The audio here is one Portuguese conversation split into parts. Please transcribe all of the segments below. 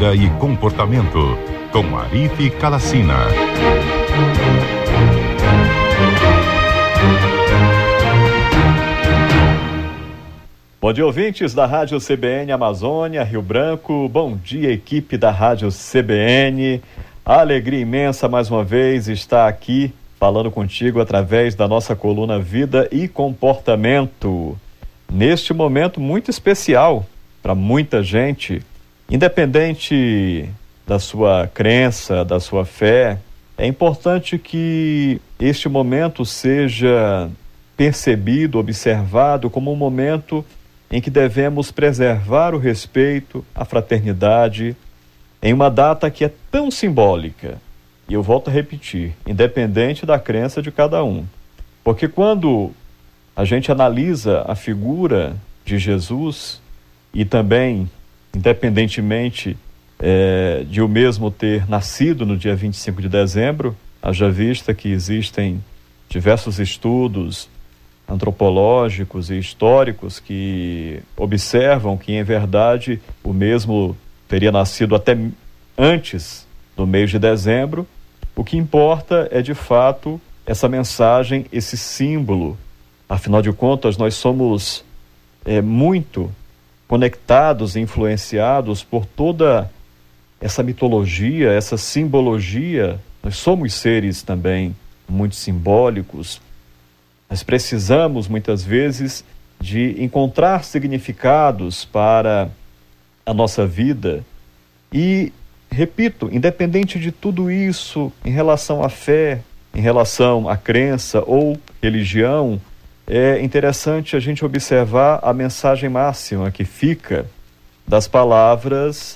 Vida e Comportamento, com Arife Kalacina. Bom dia, ouvintes da Rádio CBN Amazônia, Rio Branco. Bom dia, equipe da Rádio CBN. A alegria imensa, mais uma vez, estar aqui falando contigo através da nossa coluna Vida e Comportamento. Neste momento muito especial para muita gente, independente da sua crença, da sua fé, é importante que este momento seja percebido, observado como um momento em que devemos preservar o respeito, a fraternidade, em uma data que é tão simbólica. E eu volto a repetir, independente da crença de cada um. Porque quando a gente analisa a figura de Jesus, e também, independentemente de o mesmo ter nascido no dia 25 de dezembro, haja vista que existem diversos estudos antropológicos e históricos que observam que, em verdade, o mesmo teria nascido até antes do mês de dezembro. O que importa é, de fato, essa mensagem, esse símbolo. Afinal de contas, nós somos muito conectados e influenciados por toda essa mitologia, essa simbologia. Nós somos seres também muito simbólicos. Nós precisamos, muitas vezes, de encontrar significados para a nossa vida. E, repito, independente de tudo isso, em relação à fé, em relação à crença ou religião, é interessante a gente observar a mensagem máxima que fica das palavras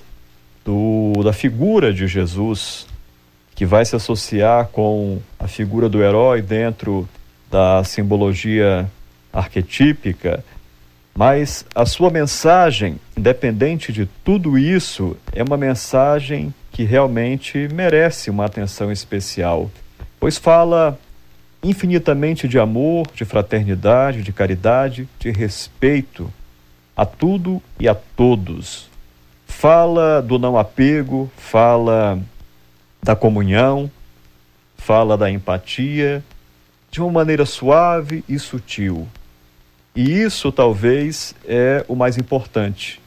da figura de Jesus, que vai se associar com a figura do herói dentro da simbologia arquetípica, mas a sua mensagem, independente de tudo isso, é uma mensagem que realmente merece uma atenção especial, pois fala infinitamente de amor, de fraternidade, de caridade, de respeito a tudo e a todos. Fala do não apego, fala da comunhão, fala da empatia, de uma maneira suave e sutil. E isso talvez é o mais importante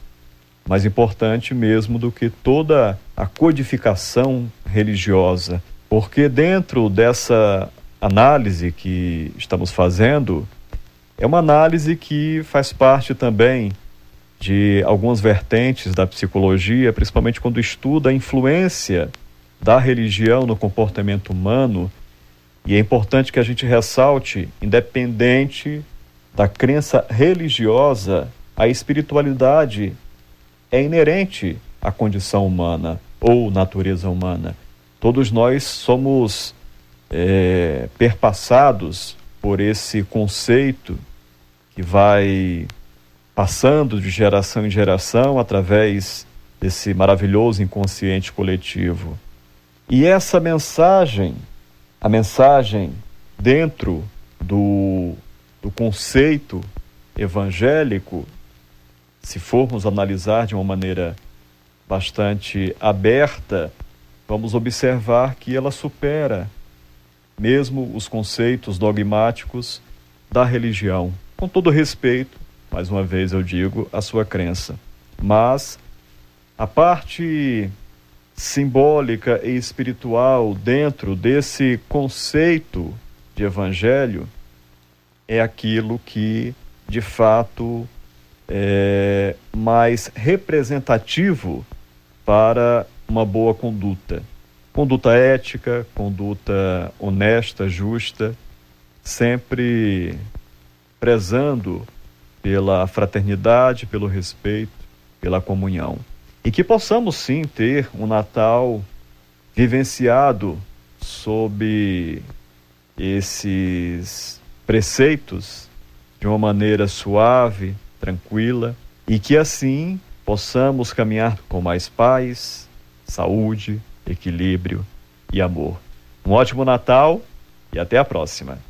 mesmo do que toda a codificação religiosa, porque dentro dessa análise que estamos fazendo, é uma análise que faz parte também de algumas vertentes da psicologia, principalmente quando estuda a influência da religião no comportamento humano. E é importante que a gente ressalte, independente da crença religiosa, a espiritualidade é inerente à condição humana ou natureza humana. Todos nós somos perpassados por esse conceito que vai passando de geração em geração através desse maravilhoso inconsciente coletivo. E essa mensagem, a mensagem dentro do conceito evangélico, se formos analisar de uma maneira bastante aberta, vamos observar que ela supera mesmo os conceitos dogmáticos da religião, com todo respeito, mais uma vez eu digo, a sua crença. Mas a parte simbólica e espiritual dentro desse conceito de evangelho é aquilo que, de fato, é mais representativo para uma boa conduta. Conduta ética, conduta honesta, justa, sempre prezando pela fraternidade, pelo respeito, pela comunhão. E que possamos sim ter um Natal vivenciado sob esses preceitos de uma maneira suave, tranquila, e que assim possamos caminhar com mais paz, saúde, equilíbrio e amor. Um ótimo Natal e até a próxima.